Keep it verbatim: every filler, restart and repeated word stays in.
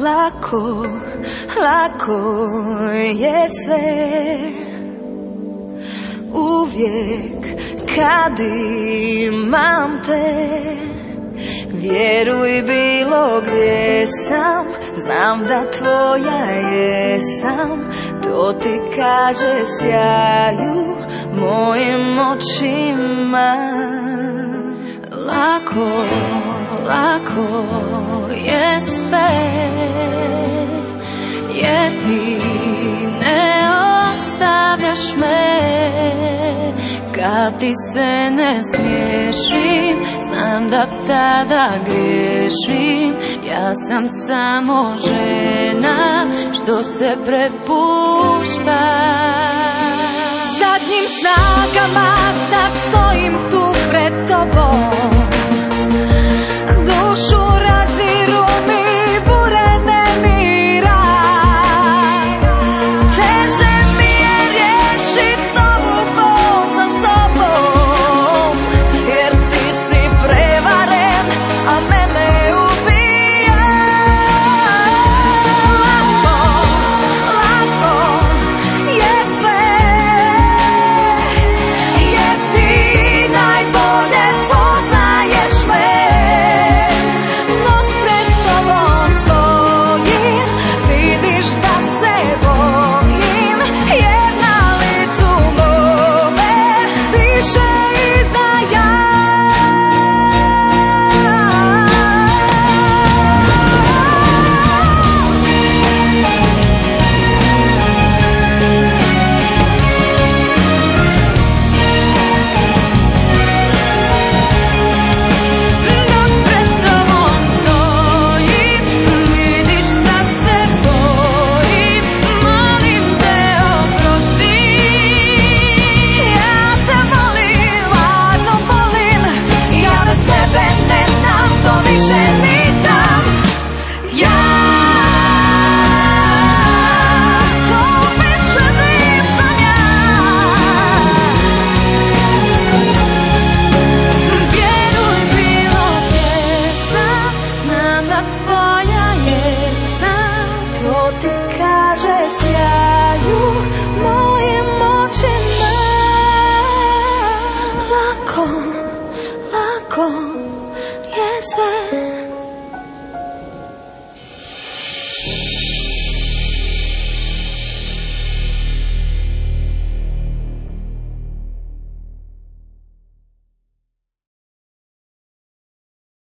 lako, lako je sve. Uvijek kad imam te, vjeruj bilo gdje sam, znam da tvoja jesam. To ti kaže sjaju mojim očima. Lako, lako je sve, jer ti ne ostavljaš me. Kad ti se ne smiješim, znam da tada griješim. Ja sam samo žena što se prepušta. Zadnjim snagama sad stojim tu pred tobom. Dušu razdiru mi bure nemira. Teže mi je riješit ovu bol sa sobom, jer ti si prevaren, a mene ubija. Lako, lako je sve, jer ti najbolje poznaješ me. Dok pred tobom stojim, vidiš da se bojim, jer na licu mome piše izdaja. Dok pred tobom stojim, vidiš da se bojim, molim te oprosti. Ja te volim, stvarno volim, ja bez tebe ne znam, to više nisam ja. To više nisam ja. Vjeruj bilo gdje sam, znam da tvoja jesam. To ti kaže sjaju mojim očima. Lako, lako je sve.